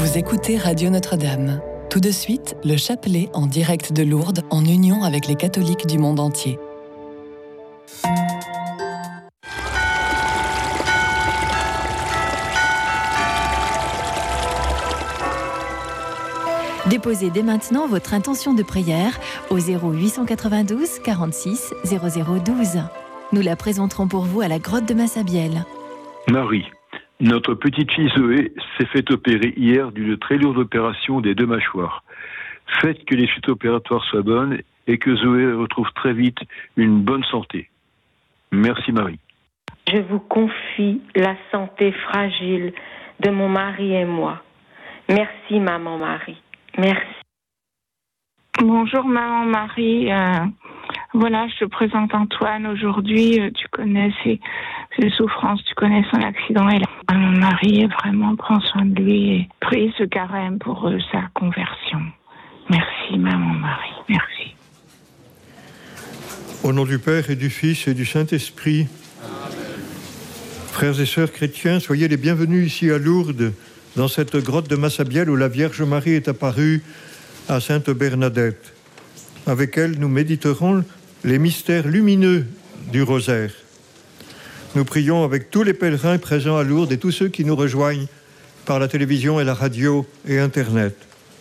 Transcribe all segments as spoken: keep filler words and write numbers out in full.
Vous écoutez Radio Notre-Dame. Tout de suite, le chapelet en direct de Lourdes, en union avec les catholiques du monde entier. Déposez dès maintenant votre intention de prière au zéro huit cent quatre-vingt-douze quarante-six zéro zéro douze. Nous la présenterons pour vous à la grotte de Massabielle. Marie, notre petite fille Zoé s'est fait opérer hier d'une très lourde opération des deux mâchoires. Faites que les suites opératoires soient bonnes et que Zoé retrouve très vite une bonne santé. Merci Marie. Je vous confie la santé fragile de mon mari et moi. Merci maman Marie. Merci. Bonjour maman Marie, euh, voilà, je te présente Antoine aujourd'hui, euh, tu connais ses, ses souffrances, tu connais son accident et là, maman Marie, vraiment prends soin de lui et prie ce carême pour euh, sa conversion. Merci maman Marie, merci. Au nom du Père et du Fils et du Saint-Esprit, frères et sœurs chrétiens, soyez les bienvenus ici à Lourdes, dans cette grotte de Massabielle où la Vierge Marie est apparue à Sainte Bernadette. Avec elle, nous méditerons les mystères lumineux du rosaire. Nous prions avec tous les pèlerins présents à Lourdes et tous ceux qui nous rejoignent par la télévision et la radio et Internet.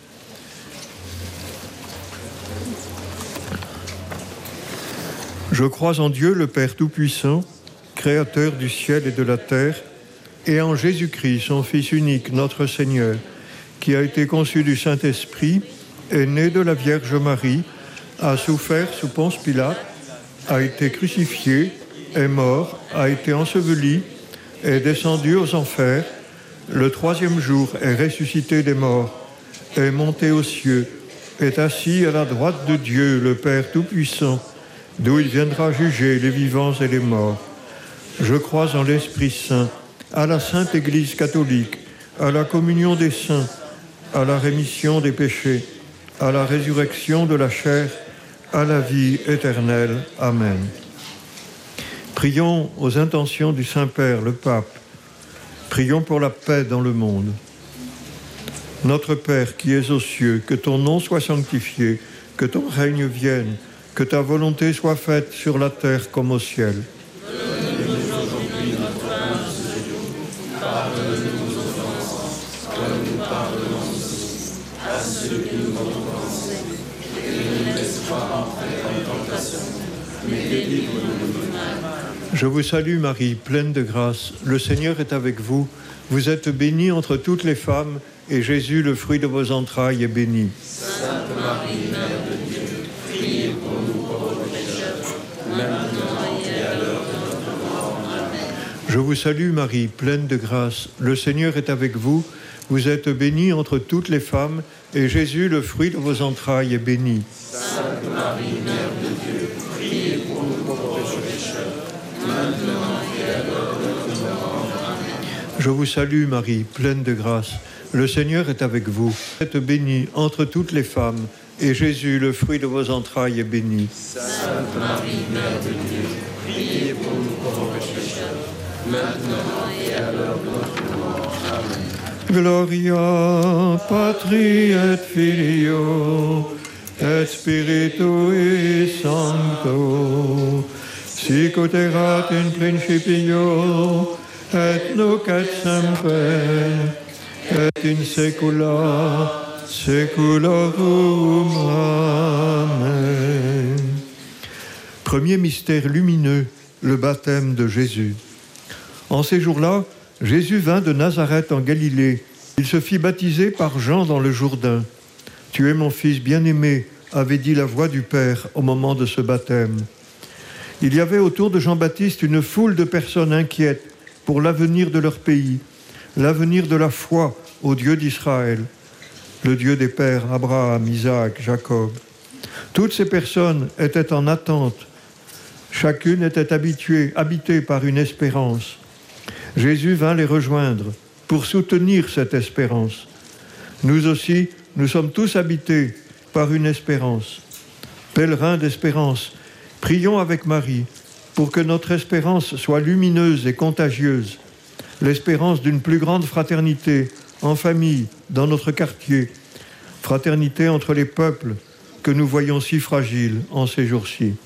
Je crois en Dieu, le Père Tout-Puissant, Créateur du ciel et de la terre, et en Jésus-Christ, son Fils unique, notre Seigneur, qui a été conçu du Saint-Esprit, est né de la Vierge Marie, a souffert sous Ponce Pilate, a été crucifié, est mort, a été enseveli, est descendu aux enfers, le troisième jour est ressuscité des morts, est monté aux cieux, est assis à la droite de Dieu, le Père Tout-Puissant, d'où il viendra juger les vivants et les morts. Je crois en l'Esprit Saint, à la Sainte Église catholique, à la communion des saints, à la rémission des péchés, à la résurrection de la chair, à la vie éternelle. Amen. Prions aux intentions du Saint-Père, le Pape. Prions pour la paix dans le monde. Notre Père qui es aux cieux, que ton nom soit sanctifié, que ton règne vienne, que ta volonté soit faite sur la terre comme au ciel. Je vous salue Marie, pleine de grâce, le Seigneur est avec vous. Vous êtes bénie entre toutes les femmes, et Jésus, le fruit de vos entrailles, est béni. Sainte Marie, Mère de Dieu, priez pour nous pauvres pécheurs, maintenant et à l'heure de notre mort. Amen. Je vous salue Marie, pleine de grâce, le Seigneur est avec vous. Vous êtes bénie entre toutes les femmes, et Jésus, le fruit de vos entrailles, est béni. Sainte Marie, Mère de Dieu, priez pour nous pauvres pécheurs, maintenant et à l'heure de notre mort. Amen. Je vous salue Marie, pleine de grâce, le Seigneur est avec vous. Vous êtes bénie entre toutes les femmes, et Jésus, le fruit de vos entrailles, est béni. Sainte Marie, Mère de Dieu, priez pour nous pauvres pécheurs, maintenant et à l'heure de notre mort. Amen. Gloria Patri et Filio et Spiritui Sancto, sic ut erat in principio et nunc et semper et in saecula saeculorum. Amen. Premier mystère lumineux, le baptême de Jésus. En ces jours-là, Jésus vint de Nazareth en Galilée. Il se fit baptiser par Jean dans le Jourdain. « Tu es mon fils bien-aimé », avait dit la voix du Père au moment de ce baptême. Il y avait autour de Jean-Baptiste une foule de personnes inquiètes pour l'avenir de leur pays, l'avenir de la foi au Dieu d'Israël, le Dieu des pères Abraham, Isaac, Jacob. Toutes ces personnes étaient en attente. Chacune était habituée, habitée par une espérance. Jésus vint les rejoindre pour soutenir cette espérance. Nous aussi, nous sommes tous habités par une espérance. Pèlerins d'espérance, prions avec Marie pour que notre espérance soit lumineuse et contagieuse, l'espérance d'une plus grande fraternité en famille, dans notre quartier. Fraternité entre les peuples que nous voyons si fragiles en ces jours-ci.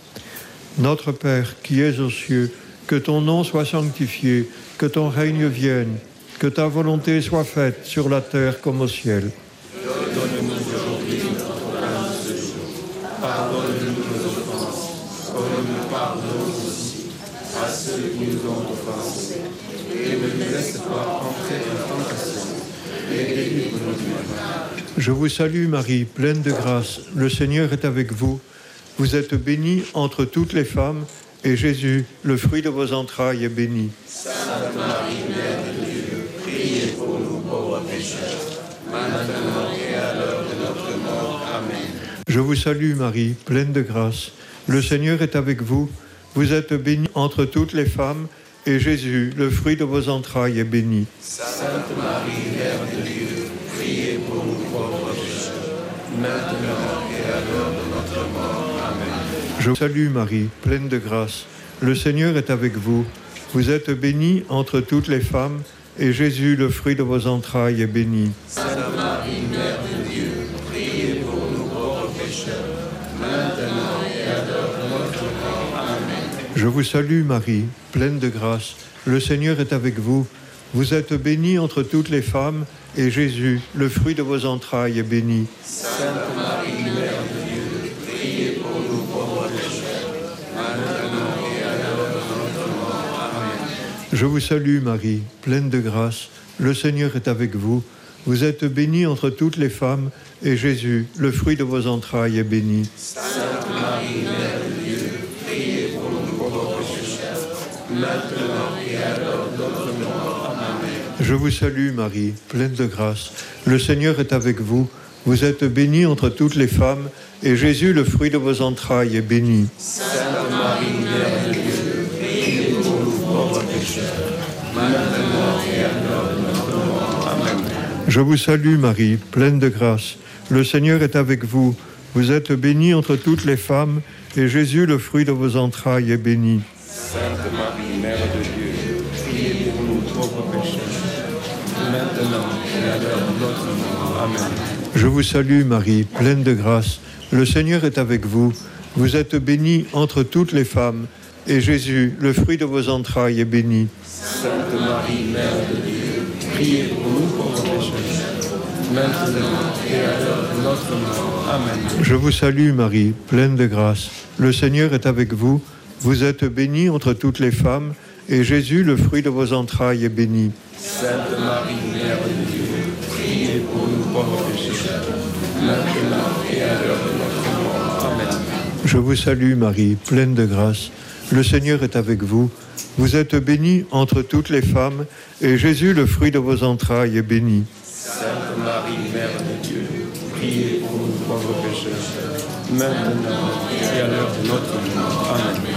Notre Père qui es aux cieux, que ton nom soit sanctifié, que ton règne vienne, que ta volonté soit faite sur la terre comme au ciel. Donne-nous aujourd'hui notre pain de ce jour. Pardonne-nous nos offenses, comme nous pardonnons aussi à ceux qui nous ont offensés. Et ne nous laisse pas entrer en tentation, et délivre-nous du mal. Je vous salue Marie, pleine de grâce, le Seigneur est avec vous. Vous êtes bénie entre toutes les femmes, et Jésus, le fruit de vos entrailles, est béni. Sainte Marie, Mère de Dieu, priez pour nous pauvres pécheurs, maintenant et à l'heure de notre mort. Amen. Je vous salue Marie, pleine de grâce, le Seigneur est avec vous. Vous êtes bénie entre toutes les femmes, et Jésus, le fruit de vos entrailles, est béni. Sainte Marie, Mère de Dieu, priez pour nous pauvres pécheurs, maintenant et à l'heure de notre mort. Amen. Je vous salue Marie, pleine de grâce, le Seigneur est avec vous. Vous êtes bénie entre toutes les femmes, et Jésus, le fruit de vos entrailles, est béni. Sainte Marie, Mère de Dieu, priez pour nous pauvres pécheurs, maintenant et à l'heure de notre mort. Amen. Je vous salue Marie, pleine de grâce, le Seigneur est avec vous. Vous êtes bénie entre toutes les femmes, et Jésus, le fruit de vos entrailles, est béni. Sainte Marie, Mère de Dieu, priez pour nous pauvres pécheurs, maintenant et à l'heure de notre mort. Amen. Je vous salue Marie, pleine de grâce, le Seigneur est avec vous. Vous êtes bénie entre toutes les femmes, et Jésus, le fruit de vos entrailles, est béni. Sainte Marie, Mère de Dieu, priez pour nous pauvres pécheurs, maintenant et à l'heure de notre mort. Amen. Je vous salue Marie, pleine de grâce, le Seigneur est avec vous. Vous êtes bénie entre toutes les femmes, et Jésus, le fruit de vos entrailles, est béni. Sainte Marie, Mère de Dieu, priez pour nous pauvres pécheurs, maintenant et à l'heure de notre mort. Amen. Je vous salue Marie, pleine de grâce, le Seigneur est avec vous. Vous êtes bénie entre toutes les femmes, et Jésus, le fruit de vos entrailles, est béni. Sainte Marie, Mère de Dieu, priez pour nous pauvres pécheurs, maintenant et à l'heure de notre mort. Amen. Je vous salue Marie, pleine de grâce, le Seigneur est avec vous. Vous êtes bénie entre toutes les femmes, et Jésus, le fruit de vos entrailles, est béni. Sainte Marie, Mère de Dieu, priez pour nous pauvres pécheurs, maintenant et à l'heure de notre mort. Amen. Je vous salue Marie, pleine de grâce, le Seigneur est avec vous. Vous êtes bénie entre toutes les femmes, et Jésus, le fruit de vos entrailles, est béni. Sainte Marie, Mère de Dieu, priez pour nous pauvres pécheurs, maintenant et à l'heure de notre mort. Amen. Je vous salue Marie, pleine de grâce, le Seigneur est avec vous. Vous êtes bénie entre toutes les femmes, et Jésus, le fruit de vos entrailles, est béni. Sainte Marie, Mère de Dieu, priez pour nous pauvres pécheurs, maintenant et à l'heure de notre mort. Amen.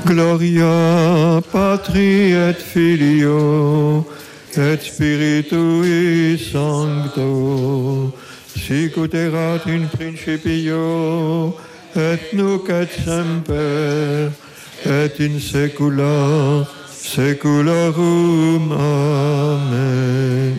Gloria Patri et Filio et Spiritui Sancto, sic ut erat in principio et nunc et semper et in saecula saeculorum. Amen.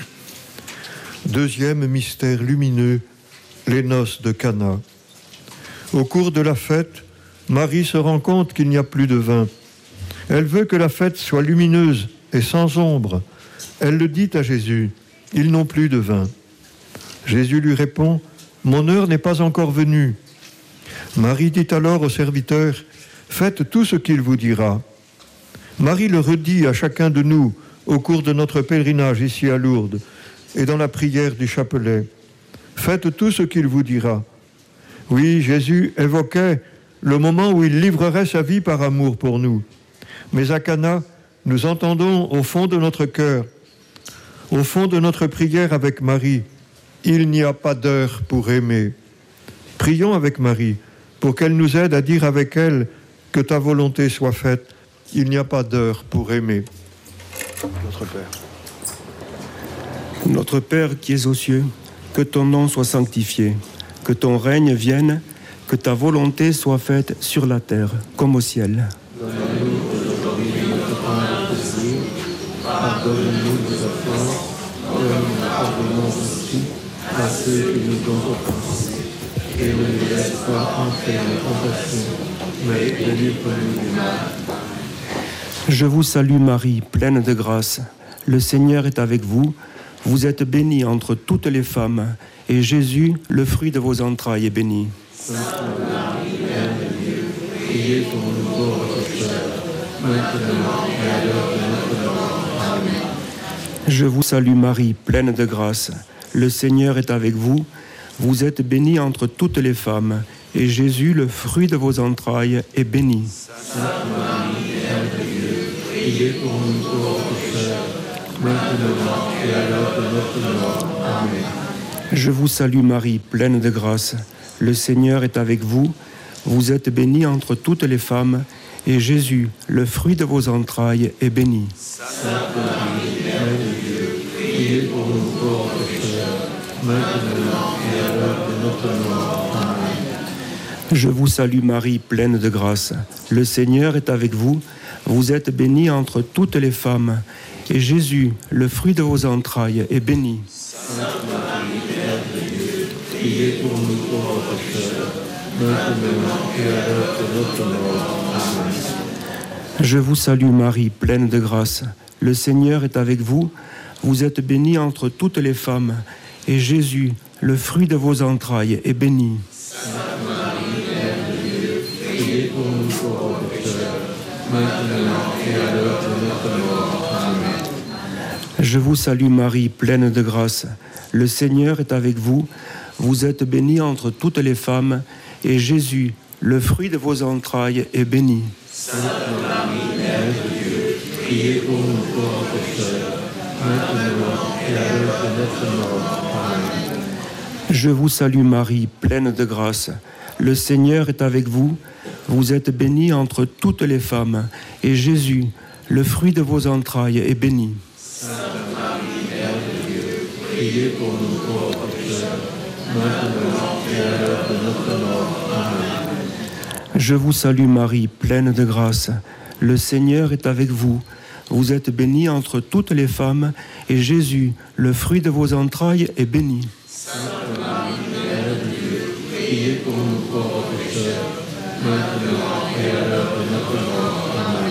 Deuxième mystère lumineux, les noces de Cana. Au cours de la fête, Marie se rend compte qu'il n'y a plus de vin. Elle veut que la fête soit lumineuse et sans ombre. Elle le dit à Jésus, « Ils n'ont plus de vin. » Jésus lui répond, « Mon heure n'est pas encore venue. » Marie dit alors au serviteur, « Faites tout ce qu'il vous dira. » Marie le redit à chacun de nous au cours de notre pèlerinage ici à Lourdes et dans la prière du chapelet. « Faites tout ce qu'il vous dira. » Oui, Jésus évoquait le moment où il livrerait sa vie par amour pour nous. Mais à Cana, nous entendons au fond de notre cœur, au fond de notre prière avec Marie, « Il n'y a pas d'heure pour aimer ». Prions avec Marie pour qu'elle nous aide à dire avec elle que ta volonté soit faite. Il n'y a pas d'heure pour aimer. Notre Père. Notre Père qui es aux cieux, que ton nom soit sanctifié, que ton règne vienne, que ta volonté soit faite sur la terre comme au ciel. Donne-nous aujourd'hui notre pain quotidien, pardonne-nous nos offenses, comme nous ceux qui nous ont offensés, et ne nous laisse pas entrer en tentation, mais délivre-nous du mal. Je vous salue Marie, pleine de grâce. Le Seigneur est avec vous. Vous êtes bénie entre toutes les femmes, et Jésus, le fruit de vos entrailles, est béni. Sainte Marie, Mère de Dieu, priez pour nous pauvres pécheurs, maintenant et à l'heure de notre mort. Amen. Je vous salue Marie, pleine de grâce. Le Seigneur est avec vous. Vous êtes bénie entre toutes les femmes, et Jésus, le fruit de vos entrailles, est béni. Sainte Marie, Mère de Dieu, priez pour nous pauvres pécheurs, maintenant et à l'heure de notre mort. Amen. Je vous salue Marie, pleine de grâce. Le Seigneur est avec vous. Vous êtes bénie entre toutes les femmes, et Jésus, le fruit de vos entrailles, est béni. Sainte Marie, Mère de Dieu, priez pour nous pauvres pécheurs, maintenant et à l'heure de notre mort. Amen. Je vous salue Marie, pleine de grâce. Le Seigneur est avec vous. Vous êtes bénie entre toutes les femmes, et Jésus, le fruit de vos entrailles, est béni. Sainte Marie, Mère de Dieu, priez pour nous pauvres pécheurs, maintenant et à l'heure de notre mort. Amen. Je vous salue Marie, pleine de grâce. Le Seigneur est avec vous. Vous êtes bénie entre toutes les femmes, et Jésus, le fruit de vos entrailles, est béni. Sainte Marie, Mère de Dieu, priez pour nous pauvres pécheurs, maintenant et à l'heure de notre mort. Amen. Je vous salue Marie, pleine de grâce. Le Seigneur est avec vous. Vous êtes bénie entre toutes les femmes, et Jésus, le fruit de vos entrailles, est béni. Sainte Marie, Mère de Dieu, priez pour nous pauvres pécheurs, maintenant et à l'heure de notre mort. Amen. Je vous salue Marie, pleine de grâce. Le Seigneur est avec vous. Vous êtes bénie entre toutes les femmes, et Jésus, le fruit de vos entrailles, est béni. Sainte Marie, Mère de Dieu, priez pour nous pauvres pécheurs, maintenant et à l'heure de notre mort. Amen. Je vous salue Marie, pleine de grâce. Le Seigneur est avec vous. Vous êtes bénie entre toutes les femmes, et Jésus, le fruit de vos entrailles, est béni. Sainte Marie, Mère de Dieu, priez pour nous pauvres pécheurs, maintenant et à l'heure de notre mort. Amen.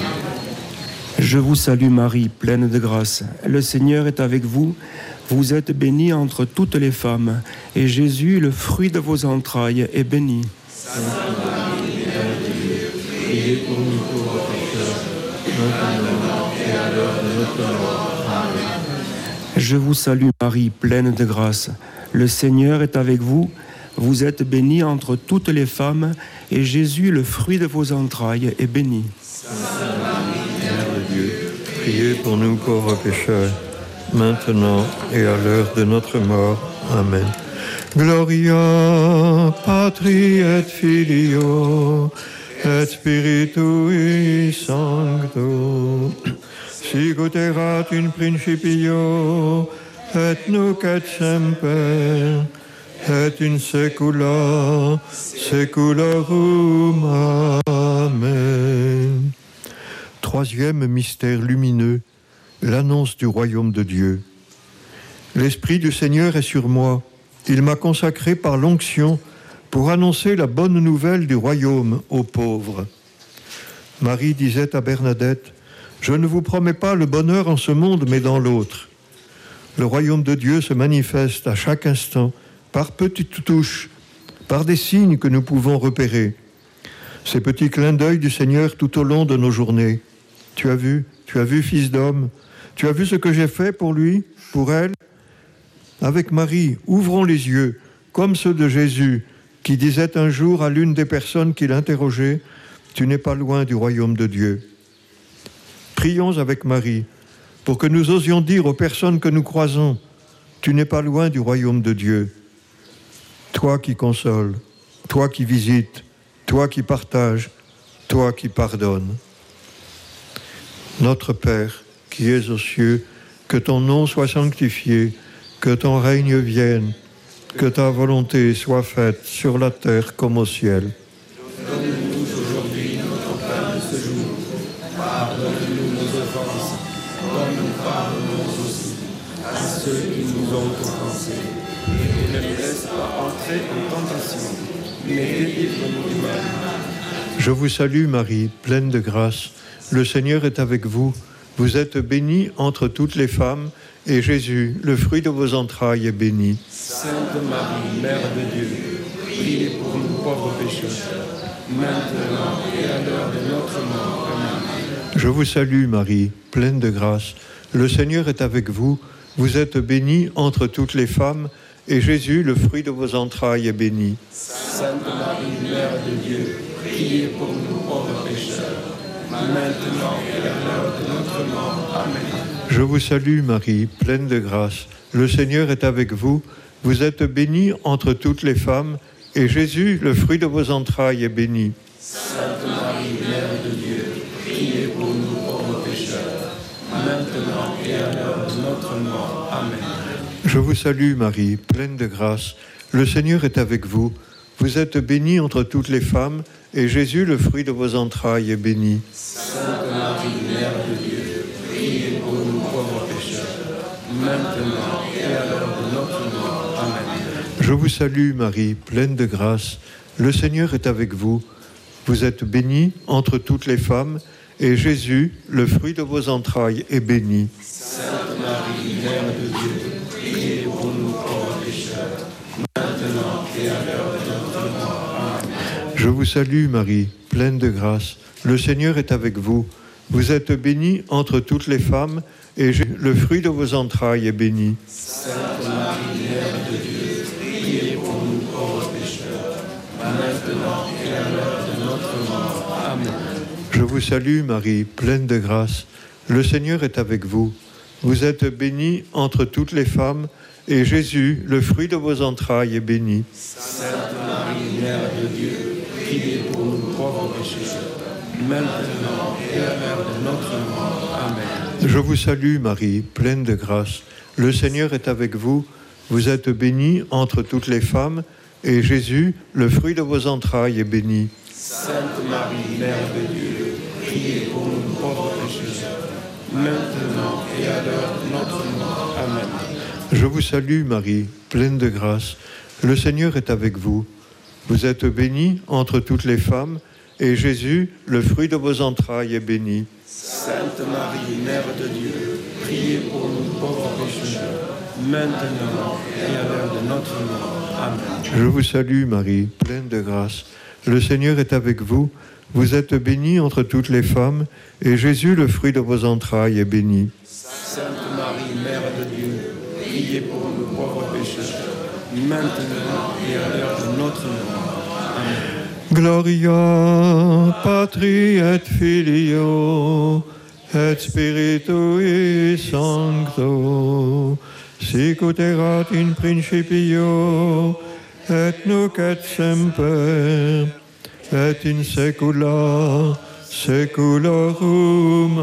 Je vous salue Marie, pleine de grâce. Le Seigneur est avec vous. Vous êtes bénie entre toutes les femmes, et Jésus, le fruit de vos entrailles, est béni. Sainte Marie, Mère de Dieu, priez pour nous pauvres pécheurs, maintenant et à l'heure de notre mort. Amen. Je vous salue Marie, pleine de grâce. Le Seigneur est avec vous. Vous êtes bénie entre toutes les femmes, et Jésus, le fruit de vos entrailles, est béni. Sainte Marie, Mère de Dieu, priez pour nous pauvres pécheurs, maintenant et à l'heure de notre mort. Amen. Gloria Patri et Filio et Spiritui Sancto, sicut erat in principio et nunc et semper et in saecula saeculorum. Amen. Troisième mystère lumineux, l'annonce du royaume de Dieu. L'Esprit du Seigneur est sur moi. Il m'a consacré par l'onction pour annoncer la bonne nouvelle du royaume aux pauvres. Marie disait à Bernadette, « Je ne vous promets pas le bonheur en ce monde, mais dans l'autre. » Le royaume de Dieu se manifeste à chaque instant, par petites touches, par des signes que nous pouvons repérer. Ces petits clins d'œil du Seigneur tout au long de nos journées. Tu as vu, tu as vu, fils d'homme, tu as vu ce que j'ai fait pour lui, pour elle. Avec Marie, ouvrons les yeux, comme ceux de Jésus, qui disait un jour à l'une des personnes qui l'interrogeait, « Tu n'es pas loin du royaume de Dieu. » Prions avec Marie, pour que nous osions dire aux personnes que nous croisons, « Tu n'es pas loin du royaume de Dieu. » Toi qui consoles, toi qui visites, toi qui partages, toi qui pardonnes. Notre Père, qui es aux cieux, que ton nom soit sanctifié, que ton règne vienne, que ta volonté soit faite sur la terre comme au ciel. Donne-nous aujourd'hui notre pain de ce jour. Pardonne-nous nos offenses, comme nous pardonnons aussi à ceux ceux qui nous ont offensés. Et ne nous laisse pas entrer en tentation, mais délivre-nous du mal. Je vous salue Marie, pleine de grâce. Le Seigneur est avec vous. Vous êtes bénie entre toutes les femmes, et Jésus, le fruit de vos entrailles, est béni. Sainte Marie, Mère de Dieu, priez pour nous pauvres pécheurs, maintenant et à l'heure de notre mort. Amen. Je vous salue Marie, pleine de grâce. Le Seigneur est avec vous. Vous êtes bénie entre toutes les femmes, et Jésus, le fruit de vos entrailles, est béni. Sainte Marie, Mère de Dieu, priez pour nous pauvres pécheurs, maintenant et à l'heure de notre mort. Amen. Je vous salue Marie, pleine de grâce. Le Seigneur est avec vous. Vous êtes bénie entre toutes les femmes, et Jésus, le fruit de vos entrailles, est béni. Sainte Marie, Mère de Dieu, priez pour nous pauvres pécheurs, maintenant et à l'heure de notre mort. Amen. Je vous salue Marie, pleine de grâce. Le Seigneur est avec vous. Vous êtes bénie entre toutes les femmes, et Jésus, le fruit de vos entrailles, est béni. Sainte Marie, Mère de Dieu, priez pour nous pauvres pécheurs, maintenant et à l'heure de notre mort. Amen. Je vous salue Marie, pleine de grâce. Le Seigneur est avec vous. Vous êtes bénie entre toutes les femmes, et Jésus, le fruit de vos entrailles, est béni. Sainte Marie, Mère de Dieu, priez pour nous pauvres pécheurs, maintenant et à l'heure de notre mort. Amen. Je vous salue Marie, pleine de grâce. Le Seigneur est avec vous. Vous êtes bénie entre toutes les femmes, et le fruit de vos entrailles est béni. Sainte Marie, Mère de Dieu, priez pour nous pauvres pécheurs, maintenant et à l'heure de notre mort. Amen. Je vous salue Marie, pleine de grâce. Le Seigneur est avec vous. Vous êtes bénie entre toutes les femmes, et Jésus, le fruit de vos entrailles, est béni. Sainte Marie, Mère de Dieu, priez pour nous pauvres pécheurs, maintenant et à l'heure de notre mort. Amen. Je vous salue Marie, pleine de grâce. Le Seigneur est avec vous. Vous êtes bénie entre toutes les femmes, et Jésus, le fruit de vos entrailles, est béni. Sainte Marie, Mère de Dieu, priez pour nous pauvres pécheurs, maintenant et à l'heure de notre mort. Amen. Je vous salue Marie, pleine de grâce. Le Seigneur est avec vous. Vous êtes bénie entre toutes les femmes, et Jésus, le fruit de vos entrailles, est béni. Sainte Marie, Mère de Dieu, priez pour nous pauvres pécheurs, maintenant et à l'heure de notre mort. Amen. Je vous salue Marie, pleine de grâce. Le Seigneur est avec vous. Vous êtes bénie entre toutes les femmes, et Jésus, le fruit de vos entrailles, est béni. Sainte Marie, Mère de Dieu, priez pour nous pauvres pécheurs, maintenant et à l'heure de notre mort. Amen. Gloria Patri et Filio et Spiritui Sancto, sic ut erat in principio et nunc et semper et in saecula saeculorum.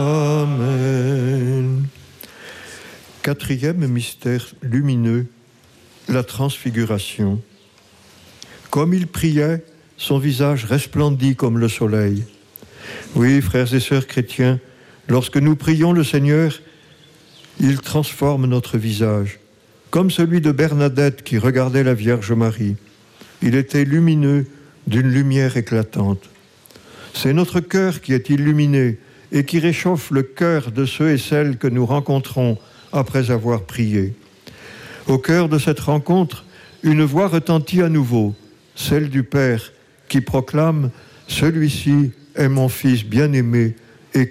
Amen. Quatrième mystère lumineux, la transfiguration. Comme il priait, son visage resplendit comme le soleil. Oui, frères et sœurs chrétiens, lorsque nous prions le Seigneur, il transforme notre visage, comme celui de Bernadette qui regardait la Vierge Marie. Il était lumineux d'une lumière éclatante. C'est notre cœur qui est illuminé et qui réchauffe le cœur de ceux et celles que nous rencontrons après avoir prié. Au cœur de cette rencontre, une voix retentit à nouveau, celle du Père, qui proclame « Celui-ci est mon Fils bien-aimé, écoutez-le. »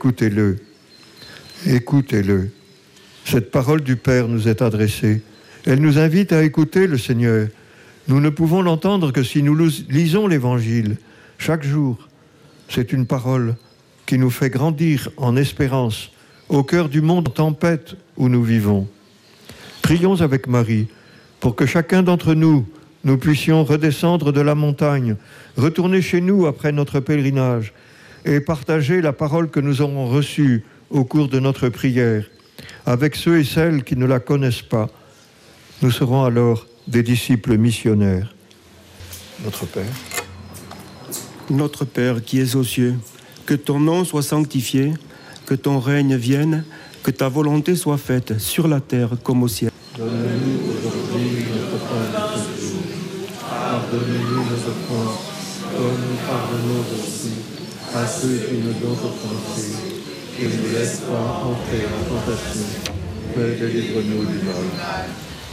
Écoutez-le. Cette parole du Père nous est adressée. Elle nous invite à écouter le Seigneur. Nous ne pouvons l'entendre que si nous lisons l'Évangile chaque jour. C'est une parole qui nous fait grandir en espérance au cœur du monde en tempête où nous vivons. Prions avec Marie pour que chacun d'entre nous, nous puissions redescendre de la montagne, retourner chez nous après notre pèlerinage et partager la parole que nous aurons reçue au cours de notre prière avec ceux et celles qui ne la connaissent pas. Nous serons alors des disciples missionnaires. Notre Père. Notre Père qui es aux cieux, que ton nom soit sanctifié, que ton règne vienne, que ta volonté soit faite sur la terre comme au ciel. Donne-nous aujourd'hui notre pain de ce jour. Pardonne-nous nos offenses, comme nous pardonnons aussi à ceux qui nous ont offensés. Et ne nous laisse pas entrer en tentation, mais délivre-nous du mal.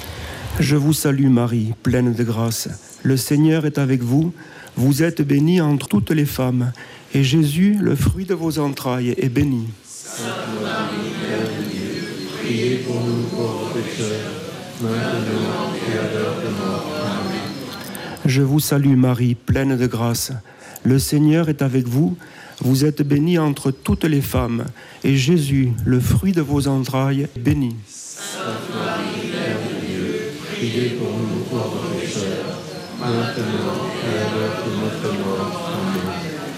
Je vous salue Marie, pleine de grâce. Le Seigneur est avec vous. Vous êtes bénie entre toutes les femmes, et Jésus, le fruit de vos entrailles, est béni. Sainte Marie, Mère de Dieu, priez pour nous pauvres pécheurs, maintenant et à l'heure de mort. Amen. Je vous salue Marie, pleine de grâce. Le Seigneur est avec vous. Vous êtes bénie entre toutes les femmes, et Jésus, le fruit de vos entrailles, est béni. Sainte Marie, Mère de Dieu, priez pour nous pauvres pécheurs, maintenant et à l'heure de notre mort. Amen.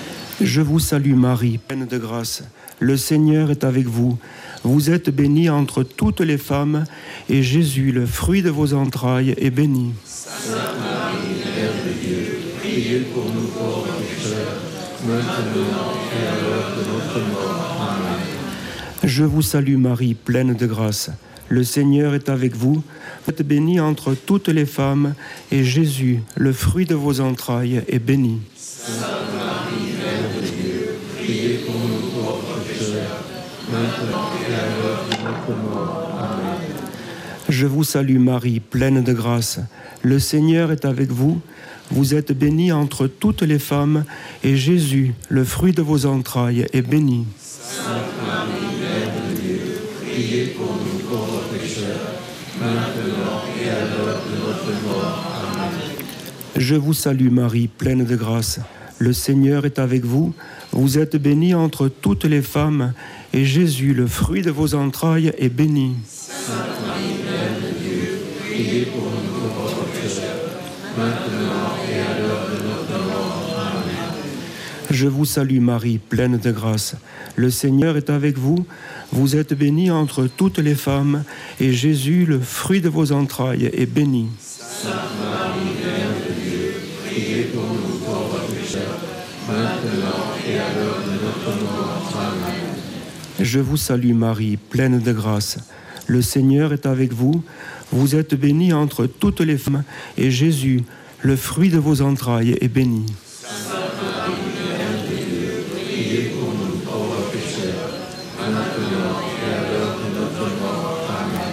Je vous salue Marie, pleine de grâce. Le Seigneur est avec vous. Vous êtes bénie entre toutes les femmes, et Jésus, le fruit de vos entrailles, est béni. Sainte Marie, Mère de Dieu, priez pour nous pauvres pécheurs, maintenant et à l'heure de notre mort. Amen. Je vous salue Marie, pleine de grâce. Le Seigneur est avec vous. Vous êtes bénie entre toutes les femmes, et Jésus, le fruit de vos entrailles, est béni. Sainte Marie, Mère de Dieu, priez pour nous pauvres pécheurs, maintenant et à l'heure de notre mort. Amen. Je vous salue Marie, pleine de grâce. Le Seigneur est avec vous. Vous êtes bénie entre toutes les femmes, et Jésus, le fruit de vos entrailles, est béni. Sainte Marie, Mère de Dieu, priez pour nous pauvres pécheurs, maintenant et à l'heure de notre mort. Amen. Je vous salue Marie, pleine de grâce. Le Seigneur est avec vous. Vous êtes bénie entre toutes les femmes, et Jésus, le fruit de vos entrailles, est béni. Sainte Marie, Mère de Dieu, priez pour nous pauvres pécheurs, maintenant et à l'heure de notre mort. Amen. Je vous salue Marie, pleine de grâce. Le Seigneur est avec vous. Vous êtes bénie entre toutes les femmes, et Jésus, le fruit de vos entrailles, est béni. Sainte Marie, Mère de Dieu, priez pour nous pauvres pécheurs, maintenant et à l'heure de notre mort. Amen. Je vous salue Marie, pleine de grâce. Le Seigneur est avec vous. Vous êtes bénie entre toutes les femmes, et Jésus, le fruit de vos entrailles, est béni. Sainte Marie, Mère de Dieu, priez pour nous pauvres pécheurs, maintenant et à l'heure de notre mort. Amen.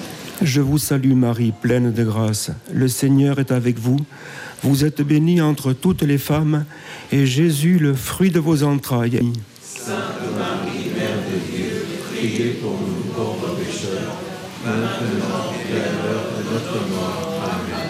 Je vous salue Marie, pleine de grâce. Le Seigneur est avec vous. Vous êtes bénie entre toutes les femmes, et Jésus, le fruit de vos entrailles, est béni. Sainte Marie, Mère de Dieu, priez pour nous pauvres pécheurs, maintenant et à l'heure de notre mort. Amen.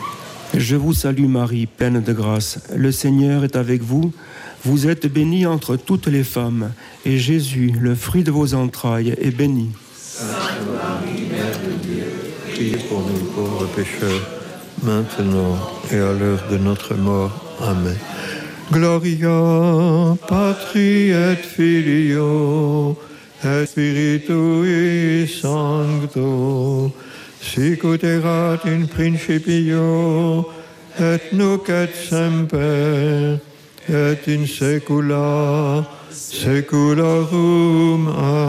Je vous salue Marie, pleine de grâce. Le Seigneur est avec vous. Vous êtes bénie entre toutes les femmes, et Jésus, le fruit de vos entrailles, est béni. Sainte Marie, Mère de Dieu, priez pour nous pauvres pécheurs, maintenant et à l'heure de notre mort. Amen. Gloria Patri et Filio et Spiritui Sancto, sic ut erat in principio et nunc et semper et in saecula saeculorum.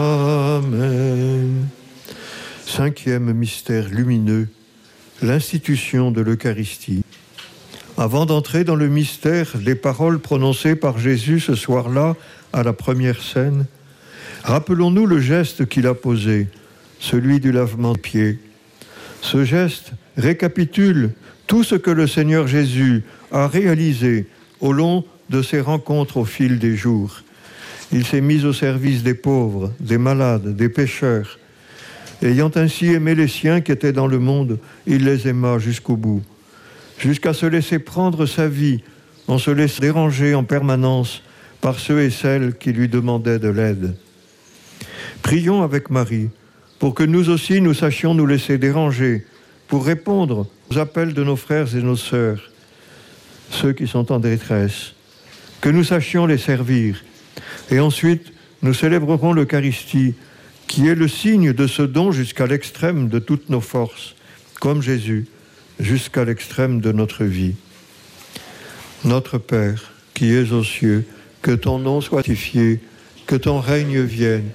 Amen. Cinquième mystère lumineux, l'institution de l'Eucharistie. Avant d'entrer dans le mystère, les paroles prononcées par Jésus ce soir-là à la première scène, rappelons-nous le geste qu'il a posé, celui du lavement des pieds. Ce geste récapitule tout ce que le Seigneur Jésus a réalisé au long de ses rencontres au fil des jours. Il s'est mis au service des pauvres, des malades, des pécheurs. Ayant ainsi aimé les siens qui étaient dans le monde, il les aima jusqu'au bout, jusqu'à se laisser prendre sa vie, en se laissant déranger en permanence par ceux et celles qui lui demandaient de l'aide. Prions avec Marie pour que nous aussi nous sachions nous laisser déranger, pour répondre aux appels de nos frères et nos sœurs, ceux qui sont en détresse, que nous sachions les servir. Et ensuite, nous célébrerons l'Eucharistie, qui est le signe de ce don jusqu'à l'extrême de toutes nos forces, comme Jésus, jusqu'à l'extrême de notre vie. Notre Père, qui es aux cieux, que ton nom soit sanctifié, que ton règne vienne,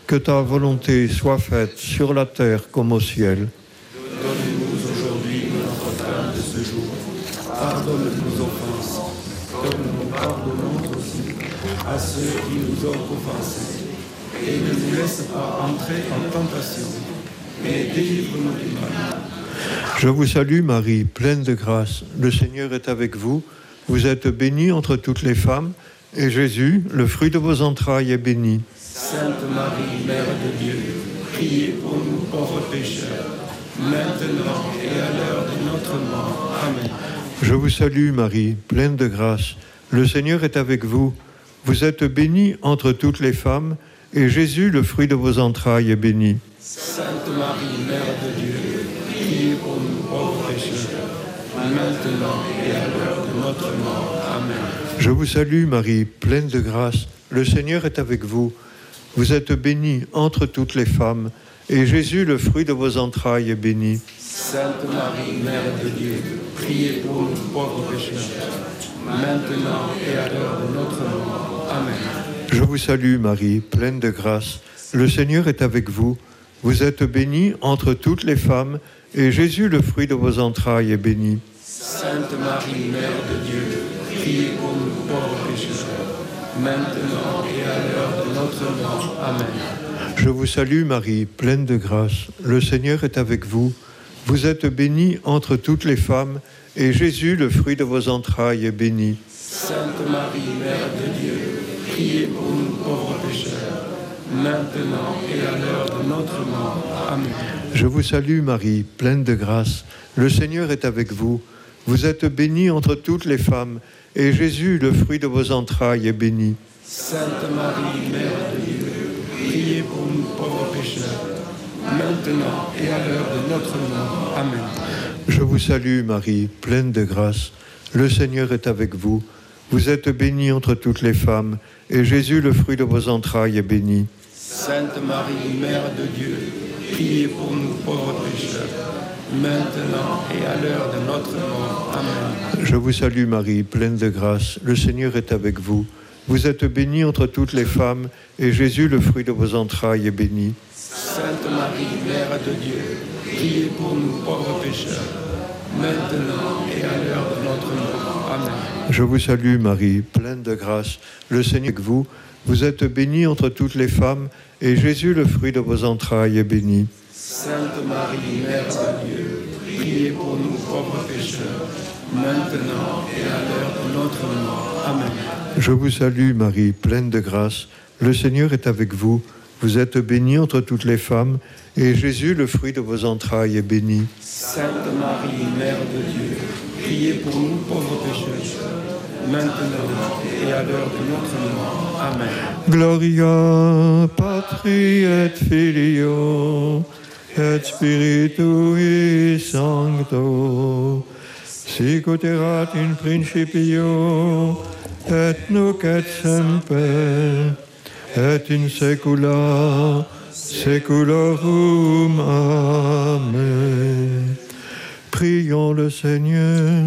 que ta volonté soit faite sur la terre comme au ciel. Donne-nous aujourd'hui notre pain de ce jour. Pardonne nos offenses, comme nous pardonnons aussi à ceux qui nous ont offensés. Et ne nous laisse pas entrer en tentation, mais délivre-nous du mal. Je vous salue Marie, pleine de grâce. Le Seigneur est avec vous. Vous êtes bénie entre toutes les femmes, et Jésus, le fruit de vos entrailles, est béni. Sainte Marie, Mère de Dieu, priez pour nous pauvres pécheurs, maintenant et à l'heure de notre mort. Amen. Je vous salue Marie, pleine de grâce. Le Seigneur est avec vous. Vous êtes bénie entre toutes les femmes, et Jésus, le fruit de vos entrailles, est béni. Sainte Marie, Mère de Dieu, priez pour nous pauvres pécheurs, maintenant et à l'heure de notre mort. Amen. Je vous salue Marie, pleine de grâce. Le Seigneur est avec vous. Vous êtes bénie entre toutes les femmes, et Jésus, le fruit de vos entrailles, est béni. Sainte Marie, Mère de Dieu, priez pour nous pauvres pécheurs, maintenant et à l'heure de notre mort. Amen. Je vous salue Marie, pleine de grâce. Le Seigneur est avec vous. Vous êtes bénie entre toutes les femmes, et Jésus, le fruit de vos entrailles, est béni. Sainte Marie, Mère de Dieu, priez pour nous pauvres pécheurs, maintenant et à l'heure de notre mort. Amen. Je vous salue Marie, pleine de grâce. Le Seigneur est avec vous. Vous êtes bénie entre toutes les femmes, et Jésus, le fruit de vos entrailles, est béni. Sainte Marie, Mère de Dieu, priez pour nous pauvres pécheurs, maintenant et à l'heure de notre mort. Amen. Je vous salue Marie, pleine de grâce. Le Seigneur est avec vous. Vous êtes bénie entre toutes les femmes, et Jésus, le fruit de vos entrailles, est béni. Sainte Marie, Mère de Dieu, priez pour nous pauvres pécheurs, maintenant et à l'heure de notre mort. Amen. Je vous salue Marie, pleine de grâce. Le Seigneur est avec vous. Vous êtes bénie entre toutes les femmes, et Jésus, le fruit de vos entrailles, est béni. Sainte Marie, Mère de Dieu, priez pour nous pauvres pécheurs, maintenant et à l'heure de notre mort. Amen. Je vous salue Marie, pleine de grâce. Le Seigneur est avec vous. Vous êtes bénie entre toutes les femmes, et Jésus, le fruit de vos entrailles, est béni. Sainte Marie, Mère de Dieu, priez pour nous pauvres pécheurs, maintenant et à l'heure de notre mort. Amen. Je vous salue Marie, pleine de grâce. Le Seigneur est avec vous. Vous êtes bénie entre toutes les femmes, et Jésus, le fruit de vos entrailles, est béni. Sainte Marie, Mère de Dieu, priez pour nous pauvres pécheurs, maintenant et à l'heure de notre mort. Amen. Je vous salue Marie, pleine de grâce. Le Seigneur est avec vous. Vous êtes bénie entre toutes les femmes, et Jésus, le fruit de vos entrailles, est béni. Sainte Marie, Mère de Dieu, priez pour nous pauvres pécheurs, maintenant et à l'heure de notre mort. Amen. Gloria Patri et Filio et Spiritui Sancto, sic ut erat in principio et nunc et semper et in saecula saeculorum. Amen. Prions le Seigneur.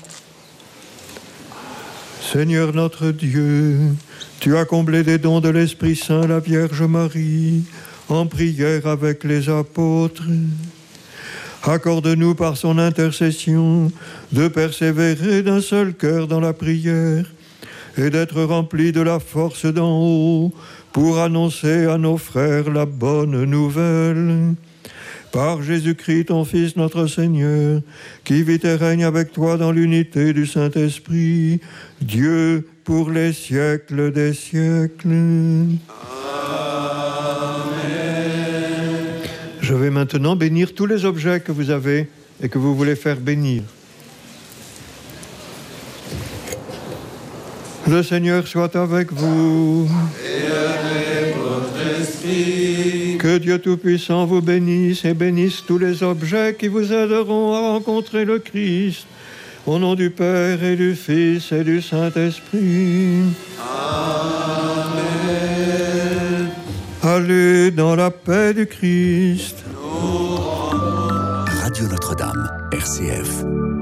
Seigneur notre Dieu, tu as comblé des dons de l'Esprit Saint la Vierge Marie en prière avec les apôtres. Accorde-nous par son intercession de persévérer d'un seul cœur dans la prière et d'être remplis de la force d'en haut pour annoncer à nos frères la bonne nouvelle. Par Jésus-Christ, ton Fils, notre Seigneur, qui vit et règne avec toi dans l'unité du Saint-Esprit, Dieu pour les siècles des siècles. Amen. Je vais maintenant bénir tous les objets que vous avez et que vous voulez faire bénir. Le Seigneur soit avec vous. Et avec votre esprit. Que Dieu Tout-Puissant vous bénisse et bénisse tous les objets qui vous aideront à rencontrer le Christ. Au nom du Père et du Fils et du Saint-Esprit. Amen. Allez dans la paix du Christ. Radio Notre-Dame, R C F.